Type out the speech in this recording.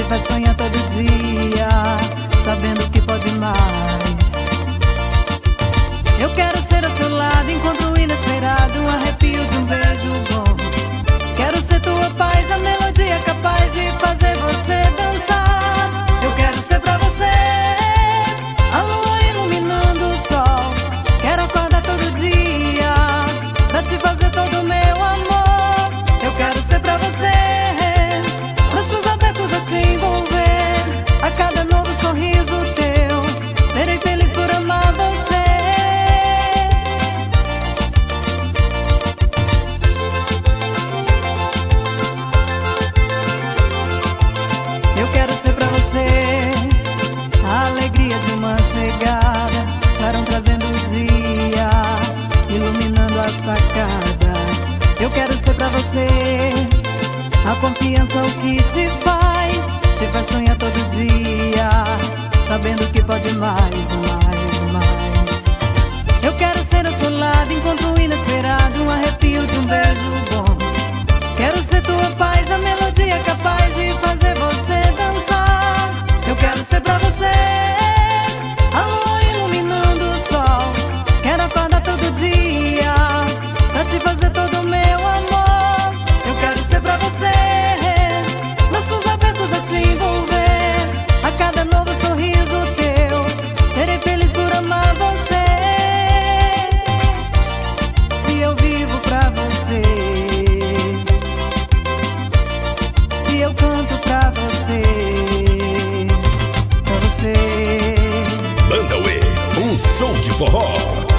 vai sonhar todo dia, sabendo que pode mais. Eu quero ser ao seu lado, encontro inesperado, um arrepio de um beijo bom. Quero ser tua paz, a melodia capaz de fazer você dançar. Eu quero ser pra você a lua iluminando o sol. Quero acordar todo dia pra te fazer todo o meu amor. Eu quero ser pra você braços abertos a te envolver. A cada novo sorriso teu, serei feliz por amar você. Eu quero ser pra você a alegria de uma chegada, clarão trazendo o dia, iluminando a sacada. Eu quero ser pra você a confiança, o que te faz sonhar todo dia, sabendo que pode mais, mais, mais. Eu quero ser ao seu lado, encontro inesperado, um arrepio de um beijo bom. Quero ser tua paz, a melodia capaz de fazer você dançar. Eu quero ser pra você a lua iluminando o sol. Quero acordar todo dia pra te fazer todo o meu amor. Eu quero ser pra você braços abertos a te envolver. A cada novo sorriso teu, serei feliz por amar você. Se eu vivo pra você, se eu canto pra você, pra você. Banda Uê, um som de forró.